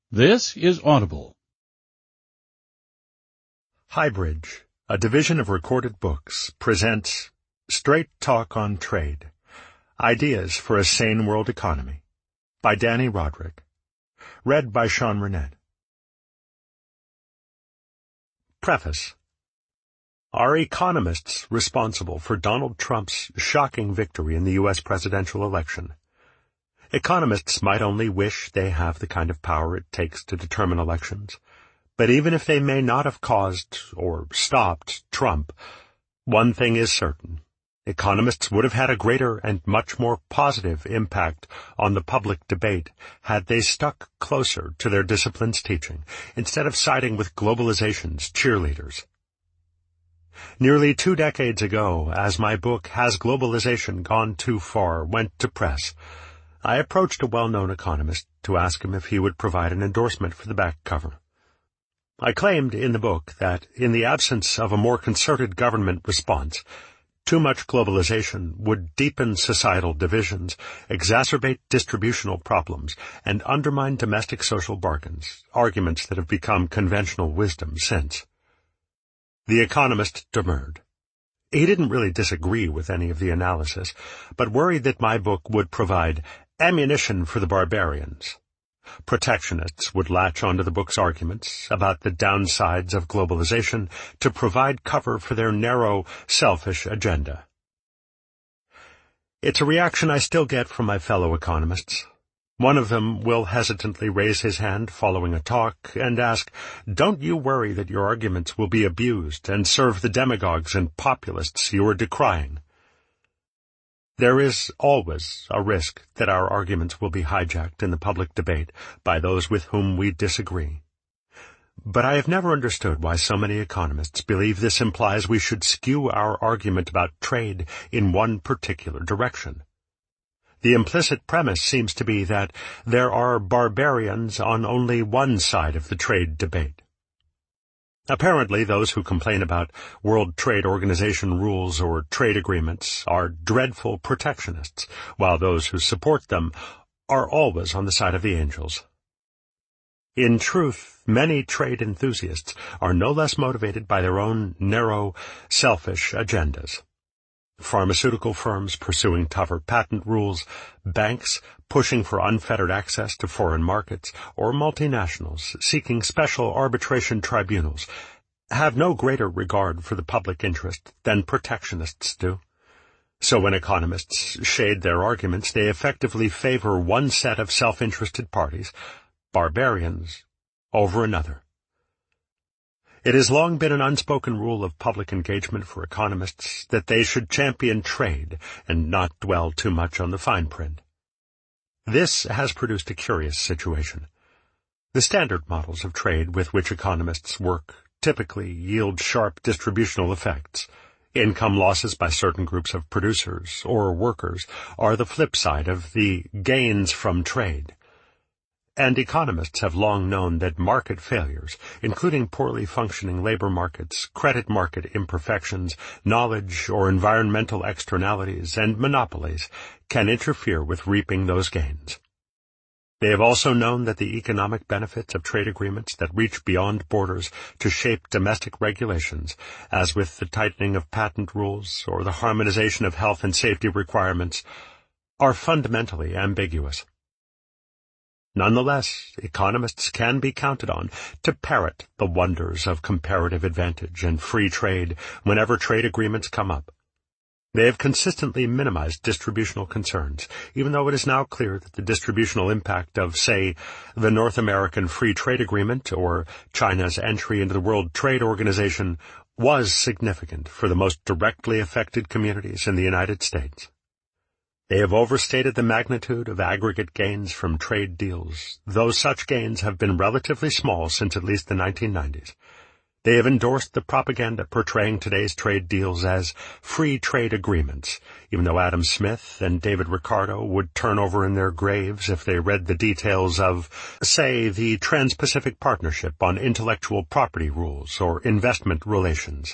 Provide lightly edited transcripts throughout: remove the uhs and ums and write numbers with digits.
This is Audible. Highbridge, a division of Recorded Books, presents Straight Talk on Trade, Ideas for a Sane World Economy, by Danny Roderick. Read by Sean Burnett. Preface. Are economists responsible for Donald Trump's shocking victory in the U.S. presidential election? Economists might only wish they have the kind of power it takes to determine elections. But even if they may not have caused or stopped Trump, one thing is certain. Economists would have had a greater and much more positive impact on the public debate had they stuck closer to their discipline's teaching, instead of siding with globalization's cheerleaders. Nearly 2 decades ago, as my book Has Globalization Gone Too Far went to press, I approached a well-known economist to ask him if he would provide an endorsement for the back cover. I claimed in the book that, in the absence of a more concerted government response, too much globalization would deepen societal divisions, exacerbate distributional problems, and undermine domestic social bargains, arguments that have become conventional wisdom since. The economist demurred. He didn't really disagree with any of the analysis, but worried that my book would provide ammunition for the barbarians. Protectionists would latch onto the book's arguments about the downsides of globalization to provide cover for their narrow, selfish agenda. It's a reaction I still get from my fellow economists. One of them will hesitantly raise his hand following a talk and ask, "Don't you worry that your arguments will be abused and serve the demagogues and populists you are decrying?" There is always a risk that our arguments will be hijacked in the public debate by those with whom we disagree. But I have never understood why so many economists believe this implies we should skew our argument about trade in one particular direction. The implicit premise seems to be that there are barbarians on only one side of the trade debate. Apparently, those who complain about World Trade Organization rules or trade agreements are dreadful protectionists, while those who support them are always on the side of the angels. In truth, many trade enthusiasts are no less motivated by their own narrow, selfish agendas. Pharmaceutical firms pursuing tougher patent rules, banks pushing for unfettered access to foreign markets, or multinationals seeking special arbitration tribunals have no greater regard for the public interest than protectionists do. So when economists shade their arguments, they effectively favor one set of self-interested parties, barbarians, over another. It has long been an unspoken rule of public engagement for economists that they should champion trade and not dwell too much on the fine print. This has produced a curious situation. The standard models of trade with which economists work typically yield sharp distributional effects. Income losses by certain groups of producers or workers are the flip side of the gains from trade. And economists have long known that market failures, including poorly functioning labor markets, credit market imperfections, knowledge or environmental externalities, and monopolies, can interfere with reaping those gains. They have also known that the economic benefits of trade agreements that reach beyond borders to shape domestic regulations, as with the tightening of patent rules or the harmonization of health and safety requirements, are fundamentally ambiguous. Nonetheless, economists can be counted on to parrot the wonders of comparative advantage and free trade whenever trade agreements come up. They have consistently minimized distributional concerns, even though it is now clear that the distributional impact of, say, the North American Free Trade Agreement or China's entry into the World Trade Organization was significant for the most directly affected communities in the United States. They have overstated the magnitude of aggregate gains from trade deals, though such gains have been relatively small since at least the 1990s. They have endorsed the propaganda portraying today's trade deals as free trade agreements, even though Adam Smith and David Ricardo would turn over in their graves if they read the details of, say, the Trans-Pacific Partnership on Intellectual Property Rules or Investment Relations.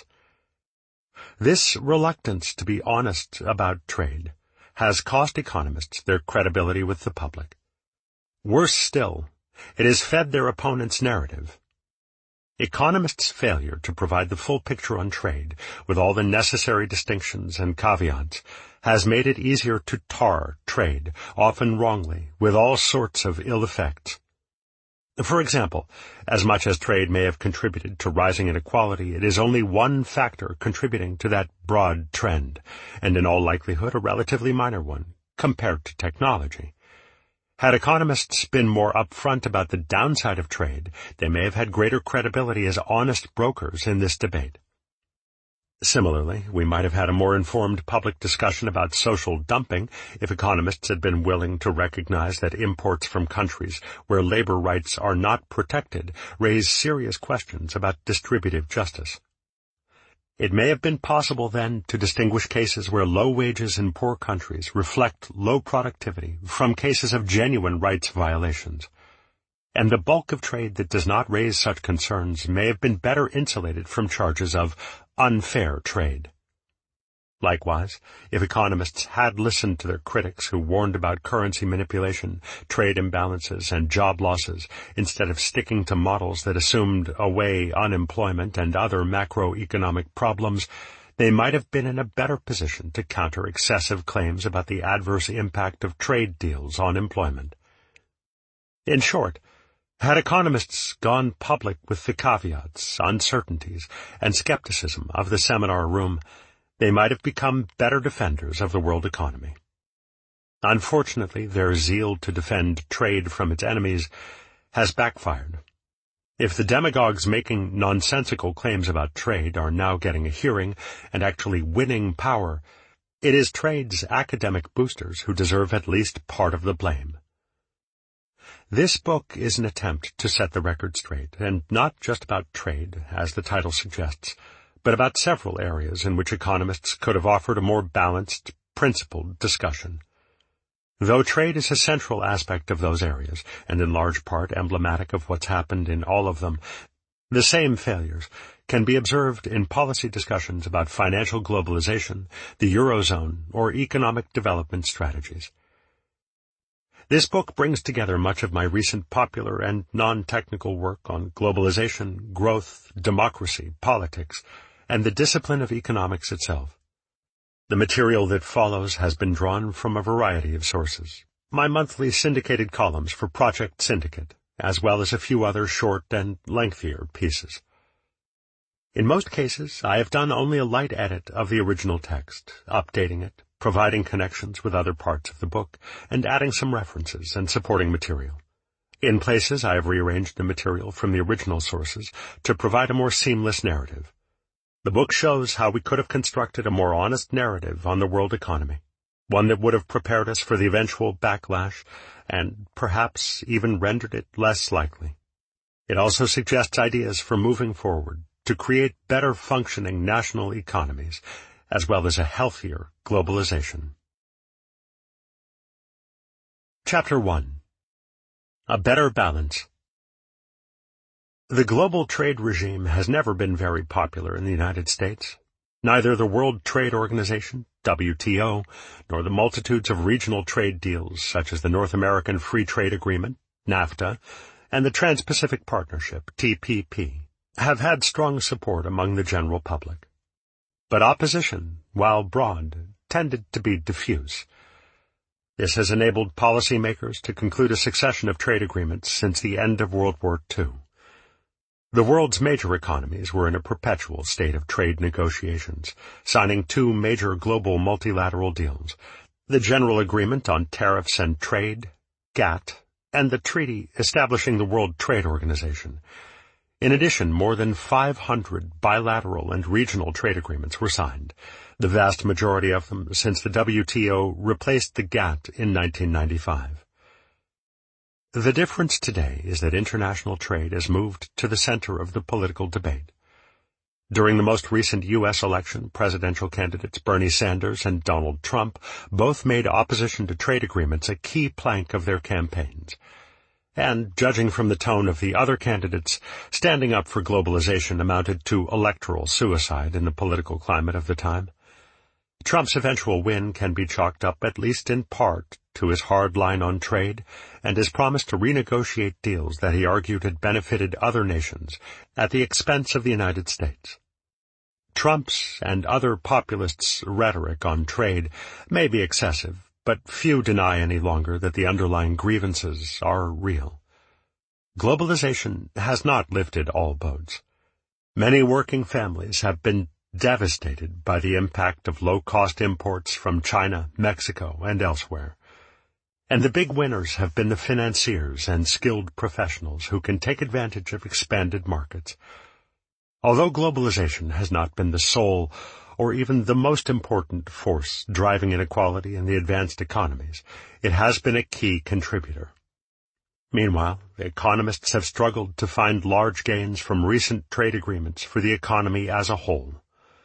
This reluctance to be honest about trade has cost economists their credibility with the public. Worse still, It has fed their opponents' narrative. Economists' failure to provide the full picture on trade, with all the necessary distinctions and caveats, has made it easier to tar trade, often wrongly, with all sorts of ill effects. For example, as much as trade may have contributed to rising inequality, it is only one factor contributing to that broad trend, and in all likelihood a relatively minor one, compared to technology. Had economists been more upfront about the downside of trade, they may have had greater credibility as honest brokers in this debate. Similarly, we might have had a more informed public discussion about social dumping if economists had been willing to recognize that imports from countries where labor rights are not protected raise serious questions about distributive justice. It may have been possible then to distinguish cases where low wages in poor countries reflect low productivity from cases of genuine rights violations. And the bulk of trade that does not raise such concerns may have been better insulated from charges of unfair trade. Likewise, if economists had listened to their critics who warned about currency manipulation, trade imbalances, and job losses, instead of sticking to models that assumed away unemployment and other macroeconomic problems, they might have been in a better position to counter excessive claims about the adverse impact of trade deals on employment. In short, had economists gone public with the caveats, uncertainties, and skepticism of the seminar room, they might have become better defenders of the world economy. Unfortunately, their zeal to defend trade from its enemies has backfired. If the demagogues making nonsensical claims about trade are now getting a hearing and actually winning power, it is trade's academic boosters who deserve at least part of the blame. This book is an attempt to set the record straight, and not just about trade, as the title suggests, but about several areas in which economists could have offered a more balanced, principled discussion. Though trade is a central aspect of those areas, and in large part emblematic of what's happened in all of them, the same failures can be observed in policy discussions about financial globalization, the Eurozone, or economic development strategies. This book brings together much of my recent popular and non-technical work on globalization, growth, democracy, politics, and the discipline of economics itself. The material that follows has been drawn from a variety of sources. My monthly syndicated columns for Project Syndicate, as well as a few other short and lengthier pieces. In most cases, I have done only a light edit of the original text, updating it, providing connections with other parts of the book, and adding some references and supporting material. In places, I have rearranged the material from the original sources to provide a more seamless narrative. The book shows how we could have constructed a more honest narrative on the world economy, one that would have prepared us for the eventual backlash and perhaps even rendered it less likely. It also suggests ideas for moving forward to create better functioning national economies, as well as a healthier globalization. Chapter 1. A Better Balance. The global trade regime has never been very popular in the United States. Neither the World Trade Organization, WTO, nor the multitudes of regional trade deals such as the North American Free Trade Agreement, NAFTA, and the Trans-Pacific Partnership, TPP, have had strong support among the general public. But opposition, while broad, tended to be diffuse. This has enabled policymakers to conclude a succession of trade agreements since the end of World War II. The world's major economies were in a perpetual state of trade negotiations, signing two major global multilateral deals, the General Agreement on Tariffs and Trade, GATT, and the treaty establishing the World Trade Organization. In addition, more than 500 bilateral and regional trade agreements were signed, the vast majority of them since the WTO replaced the GATT in 1995. The difference today is that international trade has moved to the center of the political debate. During the most recent U.S. election, presidential candidates Bernie Sanders and Donald Trump both made opposition to trade agreements a key plank of their campaigns. And, judging from the tone of the other candidates, standing up for globalization amounted to electoral suicide in the political climate of the time. Trump's eventual win can be chalked up, at least in part, to his hard line on trade and his promise to renegotiate deals that he argued had benefited other nations at the expense of the United States. Trump's and other populists' rhetoric on trade may be excessive, but few deny any longer that the underlying grievances are real. Globalization has not lifted all boats. Many working families have been devastated by the impact of low-cost imports from China, Mexico, and elsewhere. And the big winners have been the financiers and skilled professionals who can take advantage of expanded markets. Although globalization has not been the sole or even the most important force driving inequality in the advanced economies, it has been a key contributor. Meanwhile, economists have struggled to find large gains from recent trade agreements for the economy as a whole.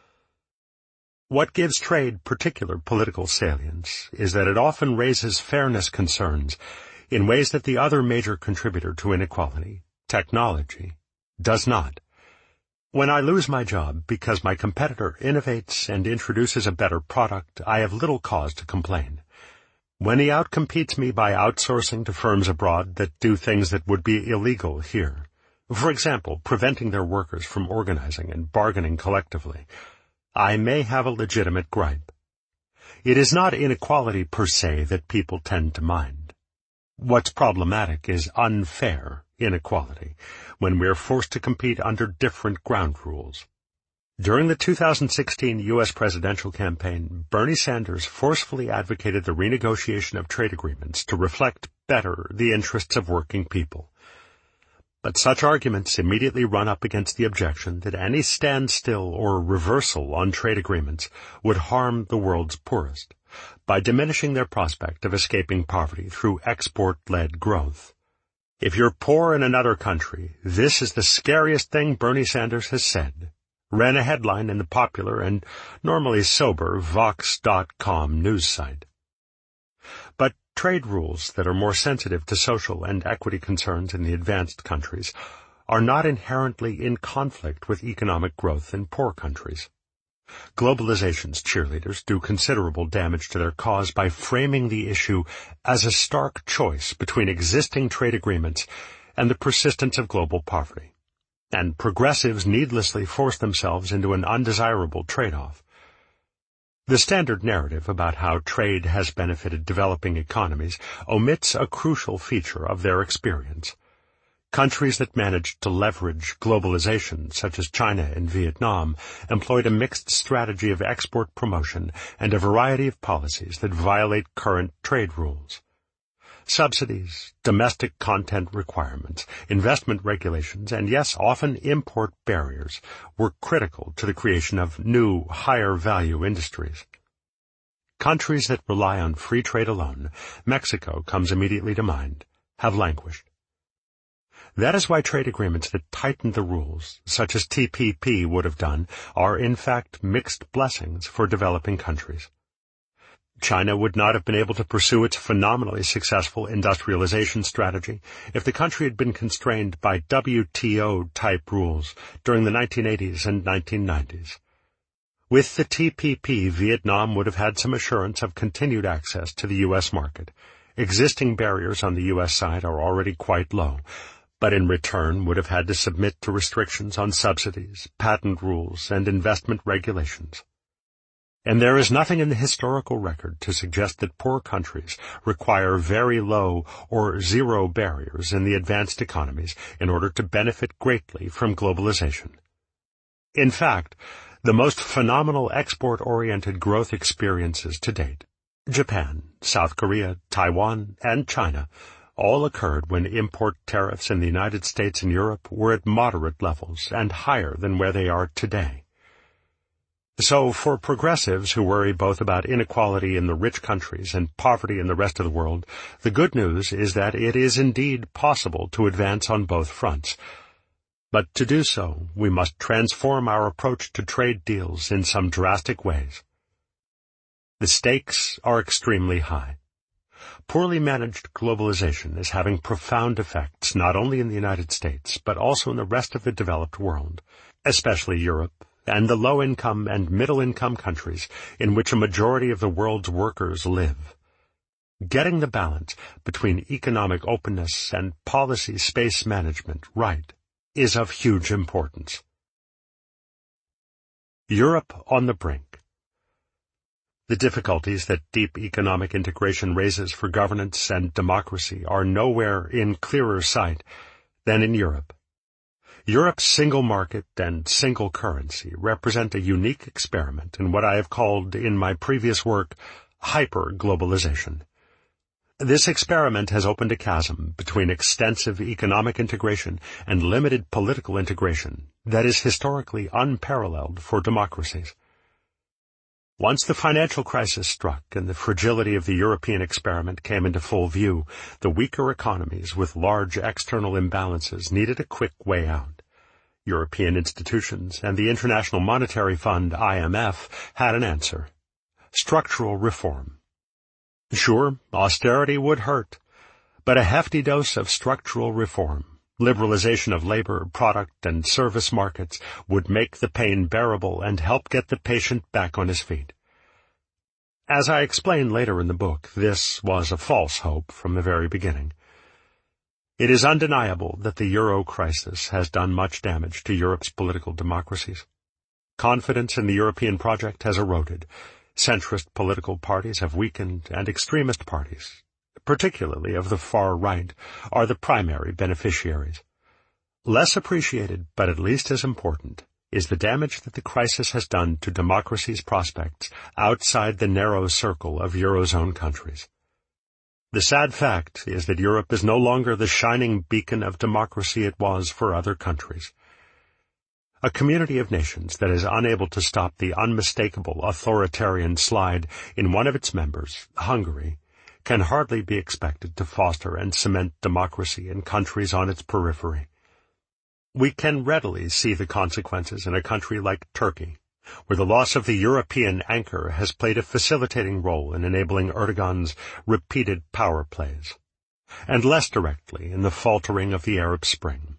What gives trade particular political salience is that it often raises fairness concerns in ways that the other major contributor to inequality, technology, does not. When I lose my job because my competitor innovates and introduces a better product, I have little cause to complain. When he outcompetes me by outsourcing to firms abroad that do things that would be illegal here, for example, preventing their workers from organizing and bargaining collectively, I may have a legitimate gripe. It is not inequality per se that people tend to mind. What's problematic is unfair inequality, when we are forced to compete under different ground rules. During the 2016 U.S. presidential campaign, Bernie Sanders forcefully advocated the renegotiation of trade agreements to reflect better the interests of working people. But such arguments immediately run up against the objection that any standstill or reversal on trade agreements would harm the world's poorest by diminishing their prospect of escaping poverty through export-led growth. If you're poor in another country, this is the scariest thing Bernie Sanders has said, ran a headline in the popular and normally sober Vox.com news site. But trade rules that are more sensitive to social and equity concerns in the advanced countries are not inherently in conflict with economic growth in poor countries. Globalization's cheerleaders do considerable damage to their cause by framing the issue as a stark choice between existing trade agreements and the persistence of global poverty. And progressives needlessly force themselves into an undesirable trade-off. The standard narrative about how trade has benefited developing economies omits a crucial feature of their experience. Countries that managed to leverage globalization, such as China and Vietnam, employed a mixed strategy of export promotion and a variety of policies that violate current trade rules. Subsidies, domestic content requirements, investment regulations, and yes, often import barriers were critical to the creation of new, higher-value industries. Countries that rely on free trade alone, Mexico comes immediately to mind, have languished. That is why trade agreements that tighten the rules, such as TPP would have done, are in fact mixed blessings for developing countries. China would not have been able to pursue its phenomenally successful industrialization strategy if the country had been constrained by WTO-type rules during the 1980s and 1990s. With the TPP, Vietnam would have had some assurance of continued access to the U.S. market. Existing barriers on the U.S. side are already quite low, but in return would have had to submit to restrictions on subsidies, patent rules, and investment regulations. And there is nothing in the historical record to suggest that poor countries require very low or zero barriers in the advanced economies in order to benefit greatly from globalization. In fact, the most phenomenal export-oriented growth experiences to date, Japan, South Korea, Taiwan, and China, all occurred when import tariffs in the United States and Europe were at moderate levels and higher than where they are today. So for progressives who worry both about inequality in the rich countries and poverty in the rest of the world, the good news is that it is indeed possible to advance on both fronts. But to do so, we must transform our approach to trade deals in some drastic ways. The stakes are extremely high. Poorly managed globalization is having profound effects not only in the United States, but also in the rest of the developed world, especially Europe and the low-income and middle-income countries in which a majority of the world's workers live. Getting the balance between economic openness and policy space management right is of huge importance. Europe on the brink. The difficulties that deep economic integration raises for governance and democracy are nowhere in clearer sight than in Europe. Europe's single market and single currency represent a unique experiment in what I have called in my previous work hyper-globalization. This experiment has opened a chasm between extensive economic integration and limited political integration that is historically unparalleled for democracies. Once the financial crisis struck and the fragility of the European experiment came into full view, the weaker economies with large external imbalances needed a quick way out. European institutions and the International Monetary Fund, IMF, had an answer: structural reform. Sure, austerity would hurt, but a hefty dose of structural reform, liberalization of labor, product, and service markets would make the pain bearable and help get the patient back on his feet. As I explain later in the book, this was a false hope from the very beginning. It is undeniable that the euro crisis has done much damage to Europe's political democracies. Confidence in the European project has eroded. Centrist political parties have weakened, and extremist parties, particularly of the far right, are the primary beneficiaries. Less appreciated, but at least as important, is the damage that the crisis has done to democracy's prospects outside the narrow circle of Eurozone countries. The sad fact is that Europe is no longer the shining beacon of democracy it was for other countries. A community of nations that is unable to stop the unmistakable authoritarian slide in one of its members, Hungary, can hardly be expected to foster and cement democracy in countries on its periphery. We can readily see the consequences in a country like Turkey, where the loss of the European anchor has played a facilitating role in enabling Erdogan's repeated power plays, and less directly in the faltering of the Arab Spring.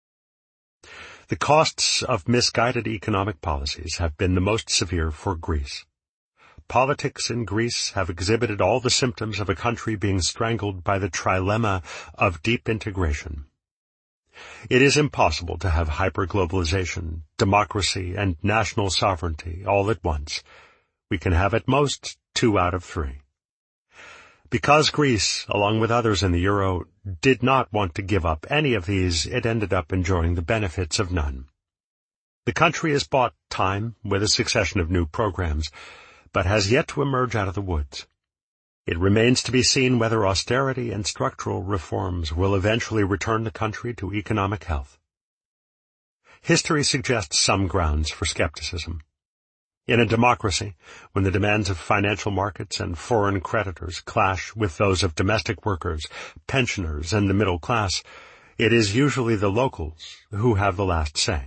The costs of misguided economic policies have been the most severe for Greece. Politics in Greece have exhibited all the symptoms of a country being strangled by the trilemma of deep integration. It is impossible to have hyperglobalization, democracy, and national sovereignty all at once. We can have at most 2 out of 3. Because Greece, along with others in the euro, did not want to give up any of these, it ended up enjoying the benefits of none. The country has bought time with a succession of new programs, but has yet to emerge out of the woods. It remains to be seen whether austerity and structural reforms will eventually return the country to economic health. History suggests some grounds for skepticism. In a democracy, when the demands of financial markets and foreign creditors clash with those of domestic workers, pensioners, and the middle class, it is usually the locals who have the last say.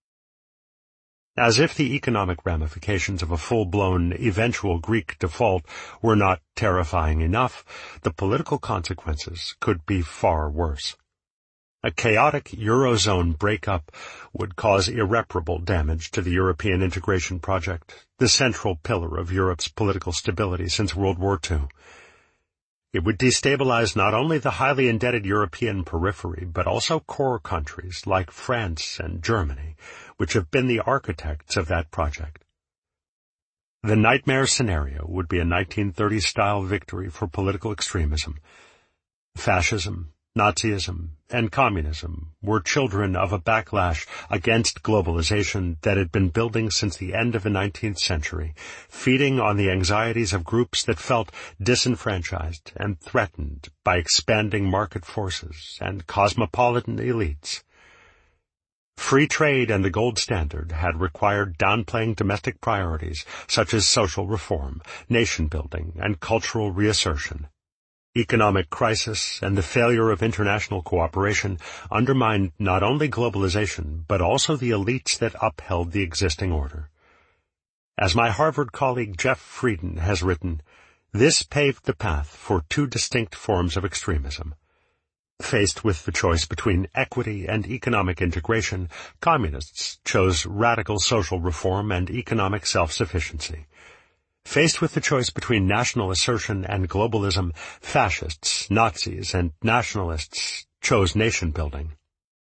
As if the economic ramifications of a full-blown eventual Greek default were not terrifying enough, the political consequences could be far worse. A chaotic Eurozone breakup would cause irreparable damage to the European integration project, the central pillar of Europe's political stability since World War II. It would destabilize not only the highly indebted European periphery, but also core countries like France and Germany, which have been the architects of that project. The nightmare scenario would be a 1930s-style victory for political extremism. Fascism, Nazism, and communism were children of a backlash against globalization that had been building since the end of the 19th century, feeding on the anxieties of groups that felt disenfranchised and threatened by expanding market forces and cosmopolitan elites. Free trade and the gold standard had required downplaying domestic priorities such as social reform, nation-building, and cultural reassertion. Economic crisis and the failure of international cooperation undermined not only globalization, but also the elites that upheld the existing order. As my Harvard colleague Jeff Frieden has written, this paved the path for 2 distinct forms of extremism: Faced with the choice between equity and economic integration, communists chose radical social reform and economic self-sufficiency. Faced with the choice between national assertion and globalism, fascists, Nazis, and nationalists chose nation-building.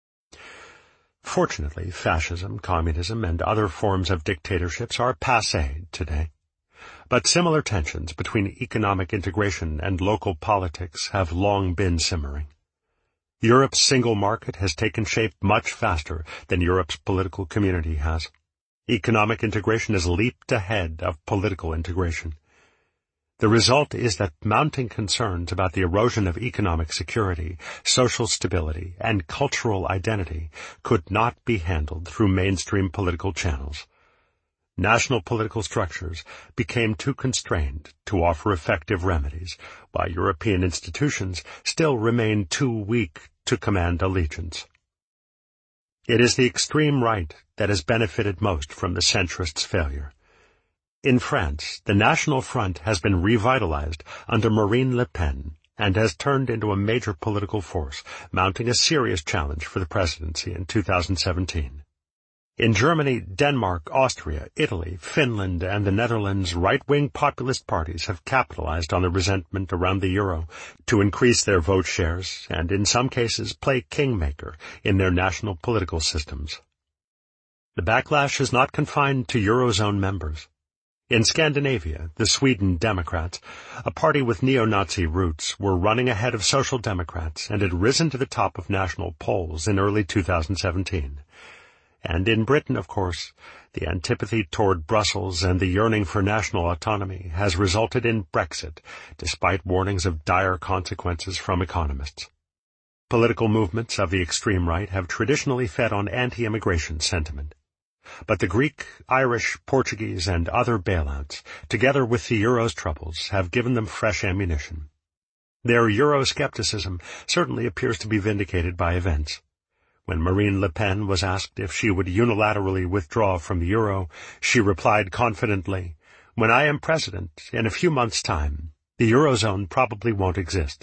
Fortunately, fascism, communism, and other forms of dictatorships are passé today. But similar tensions between economic integration and local politics have long been simmering. Europe's single market has taken shape much faster than Europe's political community has. Economic integration has leaped ahead of political integration. The result is that mounting concerns about the erosion of economic security, social stability, and cultural identity could not be handled through mainstream political channels. National political structures became too constrained to offer effective remedies, while European institutions still remain too weak to command allegiance. It is the extreme right that has benefited most from the centrists' failure. In France, the National Front has been revitalized under Marine Le Pen and has turned into a major political force, mounting a serious challenge for the presidency in 2017. In Germany, Denmark, Austria, Italy, Finland, and the Netherlands, right-wing populist parties have capitalized on the resentment around the euro to increase their vote shares and, in some cases, play kingmaker in their national political systems. The backlash is not confined to Eurozone members. In Scandinavia, the Sweden Democrats, a party with neo-Nazi roots, were running ahead of Social Democrats and had risen to the top of national polls in early 2017. And in Britain, of course, the antipathy toward Brussels and the yearning for national autonomy has resulted in Brexit, despite warnings of dire consequences from economists. Political movements of the extreme right have traditionally fed on anti-immigration sentiment. But the Greek, Irish, Portuguese, and other bailouts, together with the euro's troubles, have given them fresh ammunition. Their Euroscepticism certainly appears to be vindicated by events. When Marine Le Pen was asked if she would unilaterally withdraw from the euro, she replied confidently, "When I am president, in a few months' time, the Eurozone probably won't exist."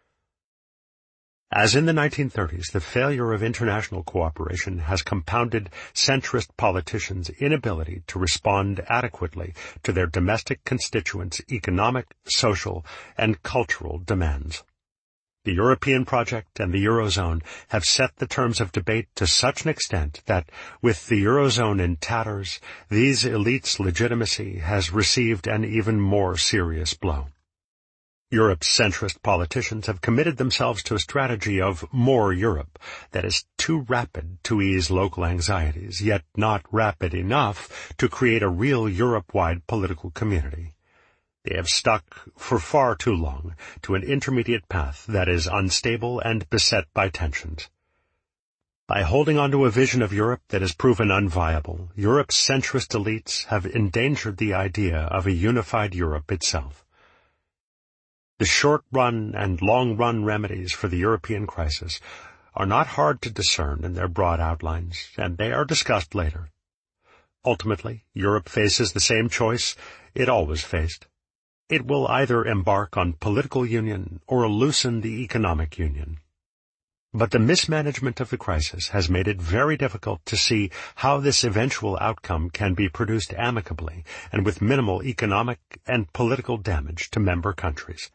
As in the 1930s, the failure of international cooperation has compounded centrist politicians' inability to respond adequately to their domestic constituents' economic, social, and cultural demands. The European project and the Eurozone have set the terms of debate to such an extent that, with the Eurozone in tatters, these elites' legitimacy has received an even more serious blow. Europe's centrist politicians have committed themselves to a strategy of more Europe that is too rapid to ease local anxieties, yet not rapid enough to create a real Europe-wide political community. They have stuck for far too long to an intermediate path that is unstable and beset by tensions. By holding on to a vision of Europe that has proven unviable, Europe's centrist elites have endangered the idea of a unified Europe itself. The short-run and long-run remedies for the European crisis are not hard to discern in their broad outlines, and they are discussed later. Ultimately, Europe faces the same choice it always faced. It will either embark on political union or loosen the economic union. But the mismanagement of the crisis has made it very difficult to see how this eventual outcome can be produced amicably and with minimal economic and political damage to member countries.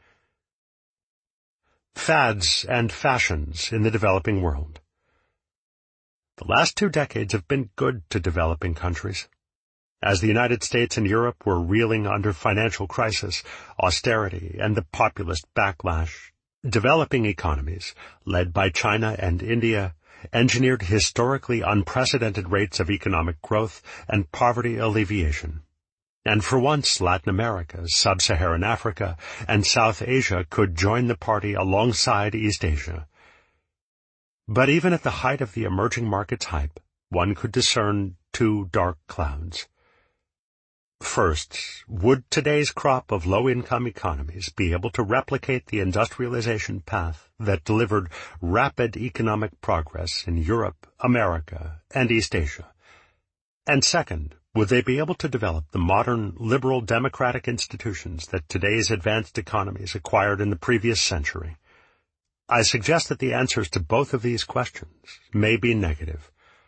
Fads and fashions in the developing world. The last 2 decades have been good to developing countries. As the United States and Europe were reeling under financial crisis, austerity, and the populist backlash, developing economies, led by China and India, engineered historically unprecedented rates of economic growth and poverty alleviation. And for once, Latin America, Sub-Saharan Africa, and South Asia could join the party alongside East Asia. But even at the height of the emerging markets hype, one could discern 2 dark clouds. First, would today's crop of low-income economies be able to replicate the industrialization path that delivered rapid economic progress in Europe, America, and East Asia? And second, would they be able to develop the modern, liberal democratic institutions that today's advanced economies acquired in the previous century? I suggest that the answers to both of these questions may be negative.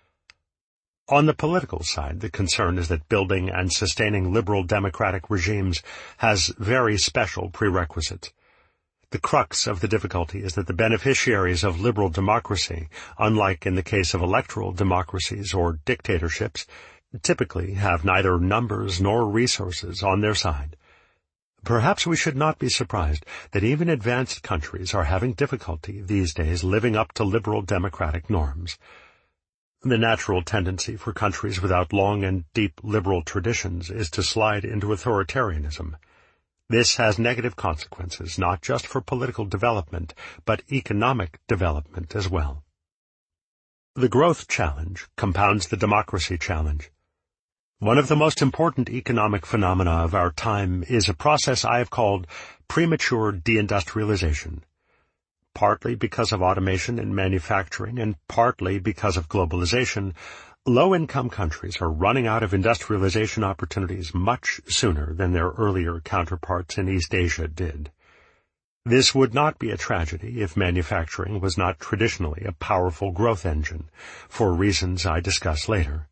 On the political side, the concern is that building and sustaining liberal democratic regimes has very special prerequisites. The crux of the difficulty is that the beneficiaries of liberal democracy, unlike in the case of electoral democracies or dictatorships, typically have neither numbers nor resources on their side. Perhaps we should not be surprised that even advanced countries are having difficulty these days living up to liberal democratic norms. The natural tendency for countries without long and deep liberal traditions is to slide into authoritarianism. This has negative consequences, not just for political development, but economic development as well. The growth challenge compounds the democracy challenge. One of the most important economic phenomena of our time is a process I have called premature deindustrialization. Partly because of automation in manufacturing and partly because of globalization, low-income countries are running out of industrialization opportunities much sooner than their earlier counterparts in East Asia did. This would not be a tragedy if manufacturing was not traditionally a powerful growth engine, for reasons I discuss later.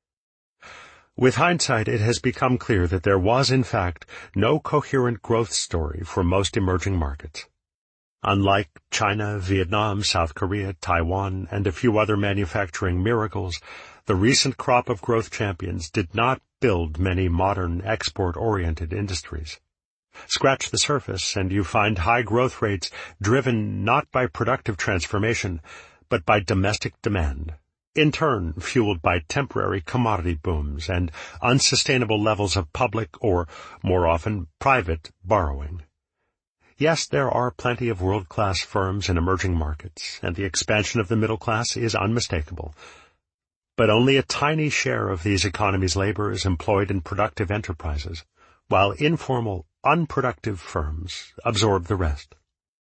With hindsight, it has become clear that there was, in fact, no coherent growth story for most emerging markets. Unlike China, Vietnam, South Korea, Taiwan, and a few other manufacturing miracles, the recent crop of growth champions did not build many modern export-oriented industries. Scratch the surface and you find high growth rates driven not by productive transformation, but by domestic demand, in turn fueled by temporary commodity booms and unsustainable levels of public or, more often, private borrowing. Yes, there are plenty of world-class firms in emerging markets, and the expansion of the middle class is unmistakable. But only a tiny share of these economies' labor is employed in productive enterprises, while informal, unproductive firms absorb the rest.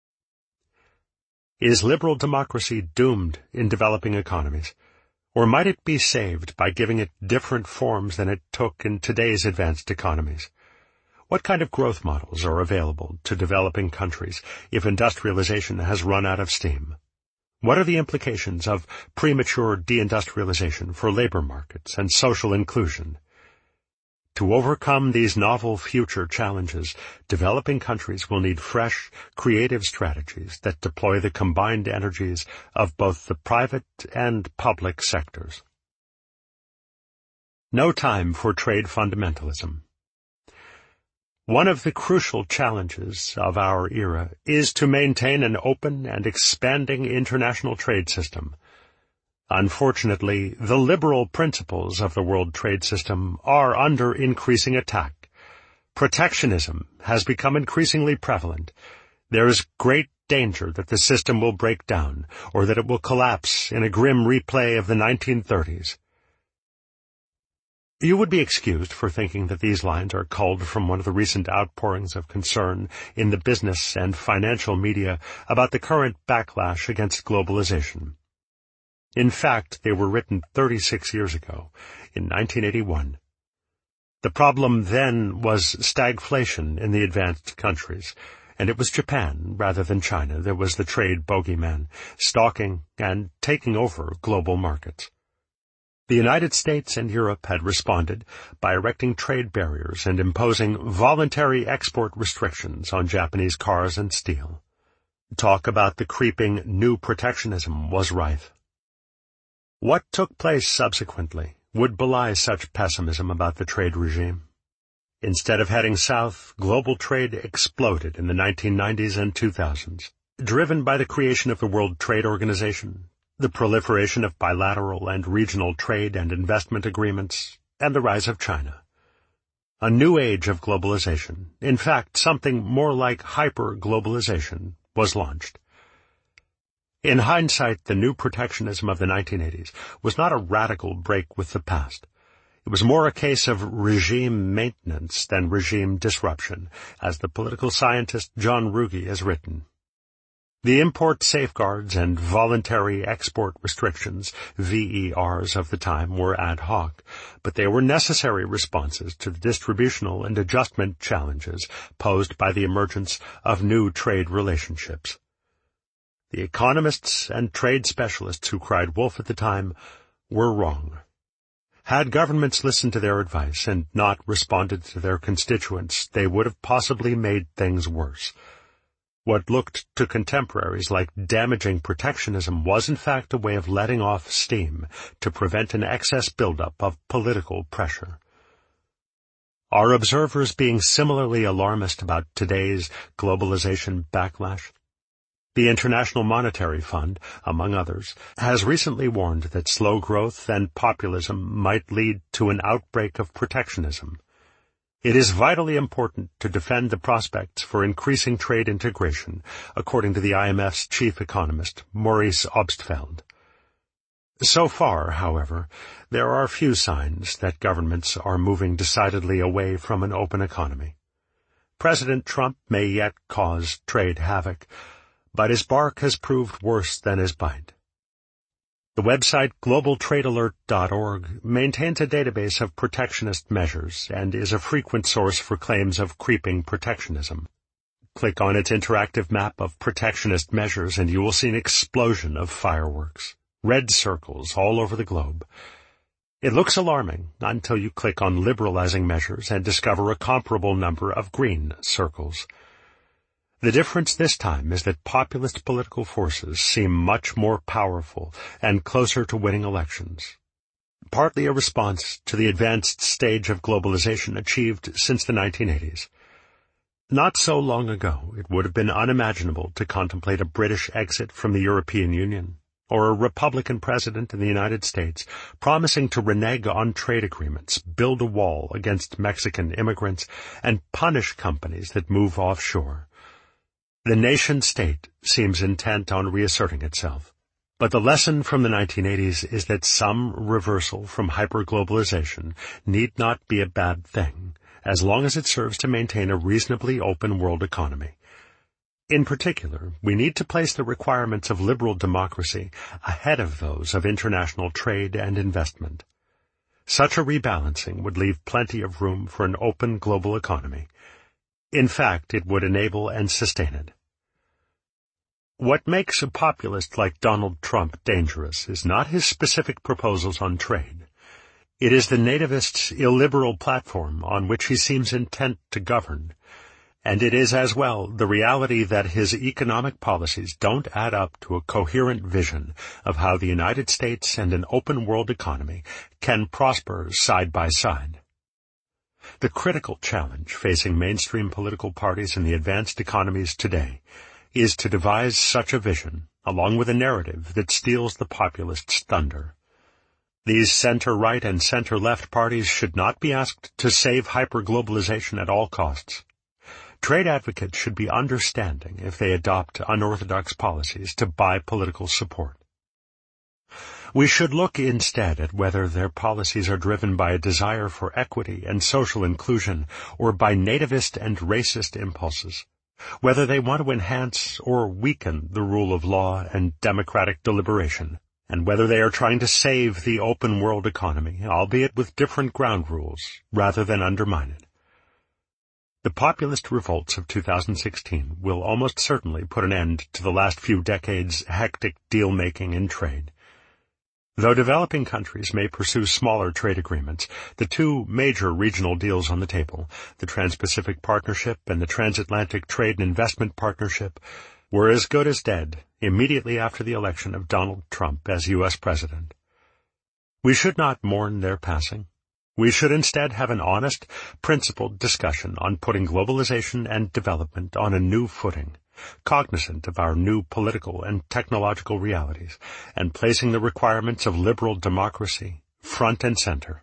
Is liberal democracy doomed in developing economies? Or might it be saved by giving it different forms than it took in today's advanced economies? What kind of growth models are available to developing countries if industrialization has run out of steam? What are the implications of premature deindustrialization for labor markets and social inclusion? To overcome these novel future challenges, developing countries will need fresh, creative strategies that deploy the combined energies of both the private and public sectors. No time for trade fundamentalism. One of the crucial challenges of our era is to maintain an open and expanding international trade system. Unfortunately, the liberal principles of the world trade system are under increasing attack. Protectionism has become increasingly prevalent. There is great danger that the system will break down, or that it will collapse in a grim replay of the 1930s. You would be excused for thinking that these lines are culled from one of the recent outpourings of concern in the business and financial media about the current backlash against globalization. In fact, they were written 36 years ago, in 1981. The problem then was stagflation in the advanced countries, and it was Japan, rather than China, that was the trade bogeyman, stalking and taking over global markets. The United States and Europe had responded by erecting trade barriers and imposing voluntary export restrictions on Japanese cars and steel. Talk about the creeping new protectionism was rife. What took place subsequently would belie such pessimism about the trade regime. Instead of heading south, global trade exploded in the 1990s and 2000s, driven by the creation of the World Trade Organization, the proliferation of bilateral and regional trade and investment agreements, and the rise of China. A new age of globalization, in fact something more like hyper-globalization, was launched. In hindsight, the new protectionism of the 1980s was not a radical break with the past. It was more a case of regime maintenance than regime disruption, as the political scientist John Ruggie has written. The import safeguards and voluntary export restrictions, VERs, of the time were ad hoc, but they were necessary responses to the distributional and adjustment challenges posed by the emergence of new trade relationships. The economists and trade specialists who cried wolf at the time were wrong. Had governments listened to their advice and not responded to their constituents, they would have possibly made things worse. What looked to contemporaries like damaging protectionism was in fact a way of letting off steam to prevent an excess buildup of political pressure. Are observers being similarly alarmist about today's globalization backlash? The International Monetary Fund, among others, has recently warned that slow growth and populism might lead to an outbreak of protectionism. It is vitally important to defend the prospects for increasing trade integration, according to the IMF's chief economist, Maurice Obstfeld. So far, however, there are few signs that governments are moving decidedly away from an open economy. President Trump may yet cause trade havoc, but his bark has proved worse than his bite. The website globaltradealert.org maintains a database of protectionist measures and is a frequent source for claims of creeping protectionism. Click on its interactive map of protectionist measures and you will see an explosion of fireworks, red circles all over the globe. It looks alarming until you click on liberalizing measures and discover a comparable number of green circles. The difference this time is that populist political forces seem much more powerful and closer to winning elections, partly a response to the advanced stage of globalization achieved since the 1980s. Not so long ago, it would have been unimaginable to contemplate a British exit from the European Union, or a Republican president in the United States promising to renege on trade agreements, build a wall against Mexican immigrants, and punish companies that move offshore. The nation-state seems intent on reasserting itself. But the lesson from the 1980s is that some reversal from hyperglobalization need not be a bad thing, as long as it serves to maintain a reasonably open world economy. In particular, we need to place the requirements of liberal democracy ahead of those of international trade and investment. Such a rebalancing would leave plenty of room for an open global economy. In fact, it would enable and sustain it. What makes a populist like Donald Trump dangerous is not his specific proposals on trade. It is the nativist's illiberal platform on which he seems intent to govern. And it is as well the reality that his economic policies don't add up to a coherent vision of how the United States and an open world economy can prosper side by side. The critical challenge facing mainstream political parties in the advanced economies today is to devise such a vision, along with a narrative that steals the populist's thunder. These center-right and center-left parties should not be asked to save hyperglobalization at all costs. Trade advocates should be understanding if they adopt unorthodox policies to buy political support. We should look instead at whether their policies are driven by a desire for equity and social inclusion or by nativist and racist impulses, whether they want to enhance or weaken the rule of law and democratic deliberation, and whether they are trying to save the open world economy, albeit with different ground rules, rather than undermine it. The populist revolts of 2016 will almost certainly put an end to the last few decades' hectic deal-making in trade. Though developing countries may pursue smaller trade agreements, the two major regional deals on the table, the Trans-Pacific Partnership and the Transatlantic Trade and Investment Partnership, were as good as dead immediately after the election of Donald Trump as U.S. President. We should not mourn their passing. We should instead have an honest, principled discussion on putting globalization and development on a new footing, cognizant of our new political and technological realities, and placing the requirements of liberal democracy front and center.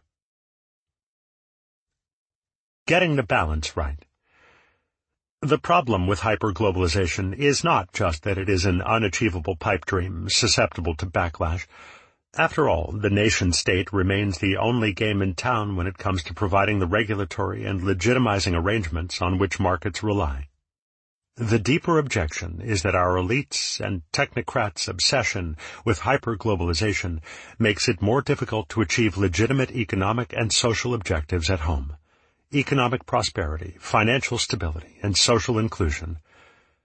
Getting the balance right. The problem with hyperglobalization is not just that it is an unachievable pipe dream susceptible to backlash. After all, the nation-state remains the only game in town when it comes to providing the regulatory and legitimizing arrangements on which markets rely. The deeper objection is that our elites' and technocrats' obsession with hyperglobalization makes it more difficult to achieve legitimate economic and social objectives at home: economic prosperity, financial stability, and social inclusion.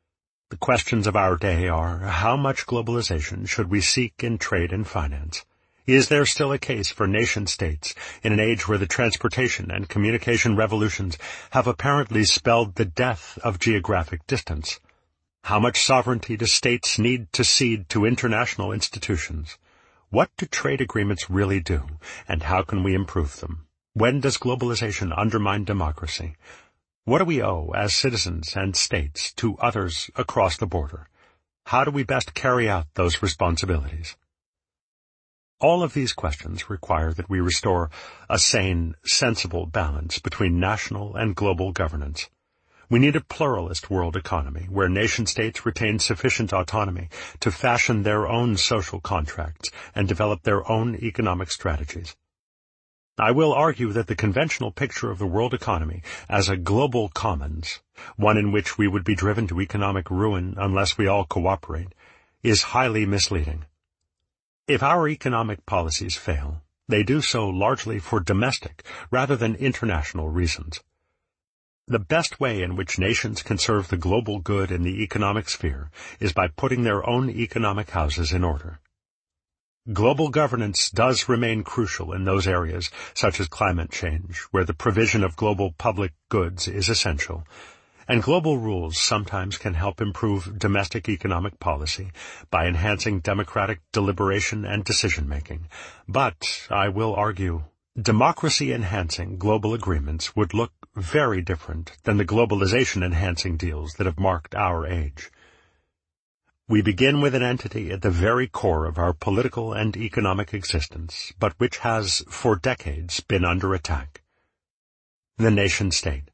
The questions of our day are, how much globalization should we seek in trade and finance? Is there still a case for nation-states in an age where the transportation and communication revolutions have apparently spelled the death of geographic distance? How much sovereignty do states need to cede to international institutions? What do trade agreements really do, and how can we improve them? When does globalization undermine democracy? What do we owe as citizens and states to others across the border? How do we best carry out those responsibilities? All of these questions require that we restore a sane, sensible balance between national and global governance. We need a pluralist world economy where nation-states retain sufficient autonomy to fashion their own social contracts and develop their own economic strategies. I will argue that the conventional picture of the world economy as a global commons, one in which we would be driven to economic ruin unless we all cooperate, is highly misleading. If our economic policies fail, they do so largely for domestic rather than international reasons. The best way in which nations can serve the global good in the economic sphere is by putting their own economic houses in order. Global governance does remain crucial in those areas, such as climate change, where the provision of global public goods is essential, and global rules sometimes can help improve domestic economic policy by enhancing democratic deliberation and decision-making. But, I will argue, democracy-enhancing global agreements would look very different than the globalization-enhancing deals that have marked our age. We begin with an entity at the very core of our political and economic existence, but which has, for decades, been under attack. The nation-state.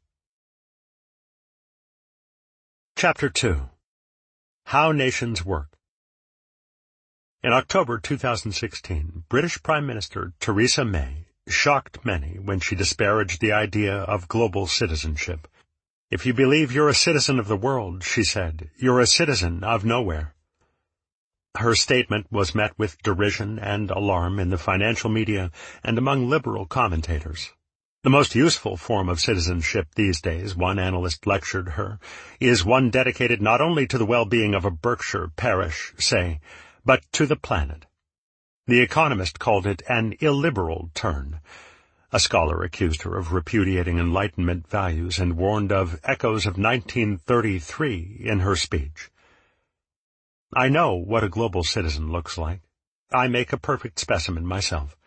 Chapter 2. How Nations Work. In October 2016, British Prime Minister Theresa May shocked many when she disparaged the idea of global citizenship. "If you believe you're a citizen of the world," she said, "you're a citizen of nowhere." Her statement was met with derision and alarm in the financial media and among liberal commentators. The most useful form of citizenship these days, one analyst lectured her, is one dedicated not only to the well-being of a Berkshire parish, say, but to the planet. The Economist called it an illiberal turn. A scholar accused her of repudiating Enlightenment values and warned of echoes of 1933 in her speech. I know what a global citizen looks like. I make a perfect specimen myself.